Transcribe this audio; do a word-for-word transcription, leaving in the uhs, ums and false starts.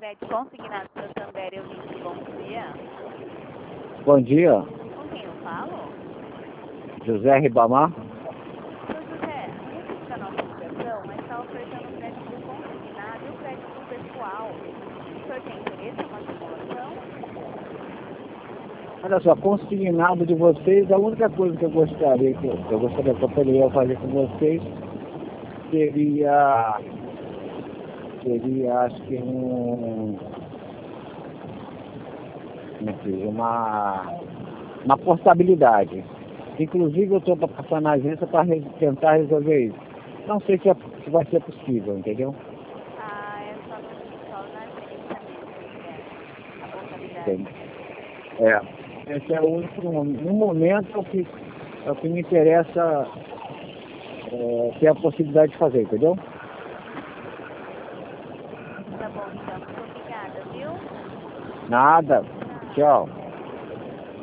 crédito consignado para Santander, eu disse bom dia. Bom dia, Com quem eu falo? José Ribamar. Seu José, a gente da nossa ligação, mas está ofertando crédito consignado e o crédito pessoal. O senhor tem interesse em uma simulação? Olha só, consignado de vocês, a única coisa que eu gostaria que eu, eu gostaria que eu poderia fazer com vocês seria, seria acho que um, como é que diz, uma, uma portabilidade. Inclusive eu estou para passar na agência para re, tentar resolver isso. Não sei se, é, se vai ser possível, entendeu? Ah, é só, no, só na agência mesmo, é. A portabilidade. Tem. É. Esse é o único, no momento, é o que, é o que me interessa é, ter a possibilidade de fazer, entendeu? Tá bom, então. Muito obrigada, viu? Nada. Tchau.